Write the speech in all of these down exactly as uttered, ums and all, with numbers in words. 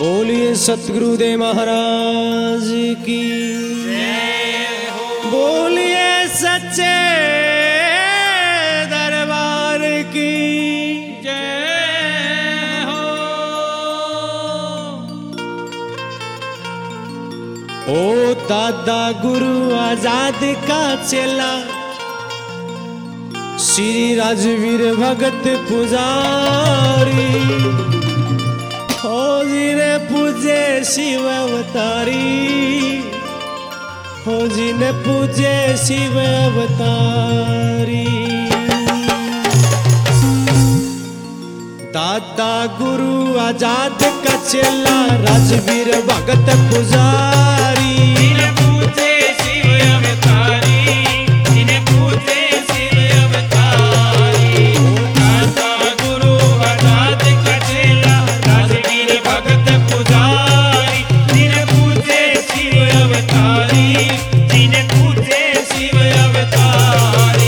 बोलिए सतगुरुदेव महाराज की जय हो। बोलिए सच्चे दरबार की जय हो। ओ दादा गुरु आजाद का चेला श्री राजवीर भगत पुजारी हो जी ने पूजे शिव अवतारी हो जी ने पूजे शिव अवतारी। दादा गुरु आजाद का चेला राजवीर भगत पुजारी जिन्हें पूजे शिव अवतारी, जिन्हें पूजे शिव अवतारी। दाता गुरु आजाद का चेला राजवीर भगत पुजारी, जिन्हें पूजे शिव अवतारी, जिन्हें पूजे शिव अवतारी।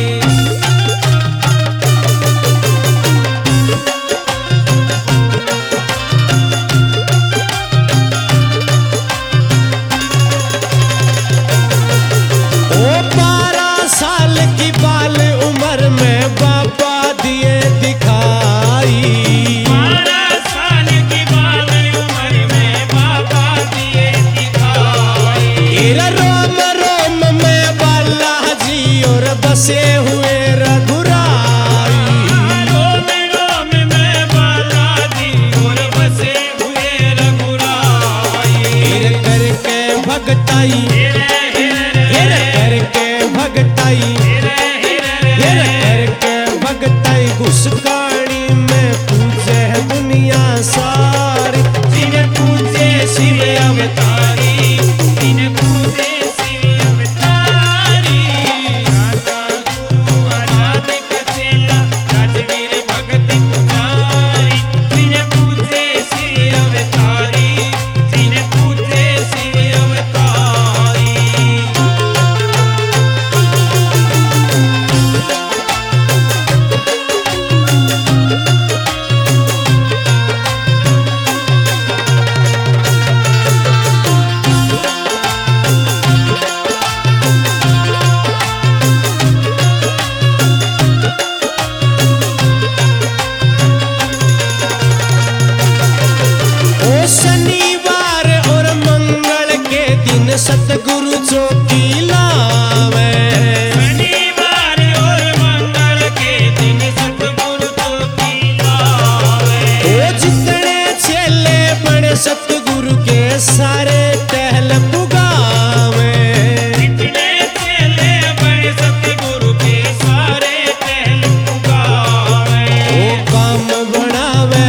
बसे हुए रघुराई रोम रोम में बालाजी और बसे हुए रघुराई। हिर करके भगताई हिर करके भगताई हिर करके भगताई घुसकानी में पूजे दुनिया सारी। जिन्हें पूजे शिव अवतारी, जिन्हें पूजे शिव अवतारी। दाता गुरु आजाद का चेला राजवीर भगत पुजारी, जिन्हें पूजे शिव अवतारी, जिन्हें पूजे शिव अवतारी। शनिवार और मंगल के दिन सतगुरु चौकी लावे। शनिवार और मंगल के दिन सतगुरु चौकी लावे। ओ जितने चेले बड़े सतगुरु के सारे टहल पुगावे। जितने चेले बड़े सतगुरु के सारे टहल पुगावे। ओ काम बनावे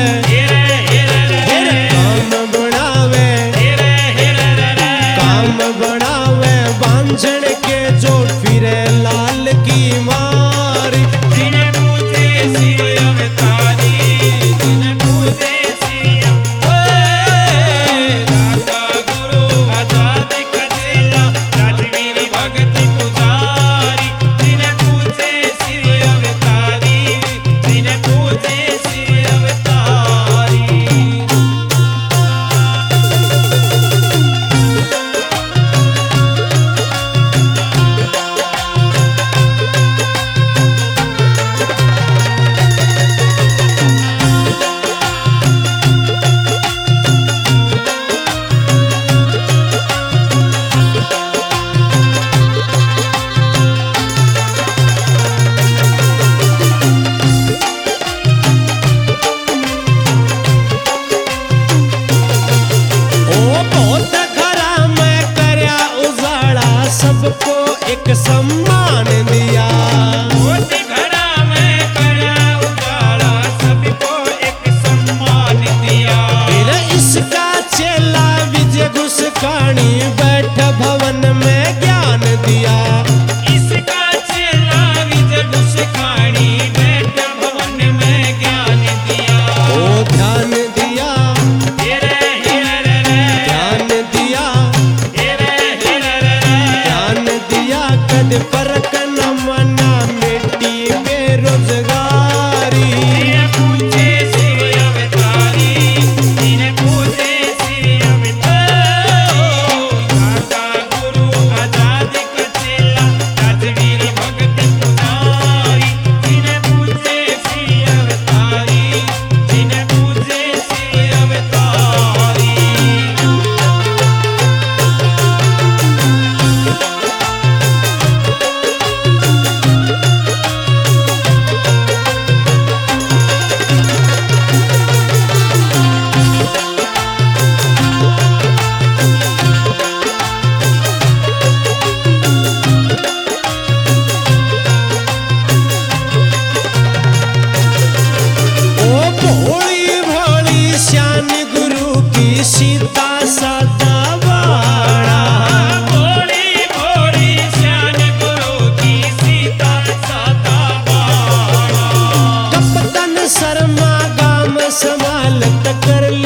काम बनावे बांझण के जो फिरे लाल की मारी। जिन्हें पूजे शिव अवतारी, जिन्हें पूजे शिव अवतारी। दाता गुरु आजाद का चेला राजवीर भगत पुजारी, जिन्हें पूजे शिव अवतारी, जिन्हें पूजे शिव अवतारी। सबको एक सम्मान दिया बहुत घड़ा में करा उजाला, सबको एक सम्मान दिया। फिर इसका चेला विजय घुसकानी बैठ भवन में ज्ञान दिया। इसका चेला विजय घुसकानी बैठ भवन में ज्ञान दिया। ओ ध्यान दिया हेरे हेरे ध्यान दिया हेरे हेरे ध्यान दिया कद पर संभालत कर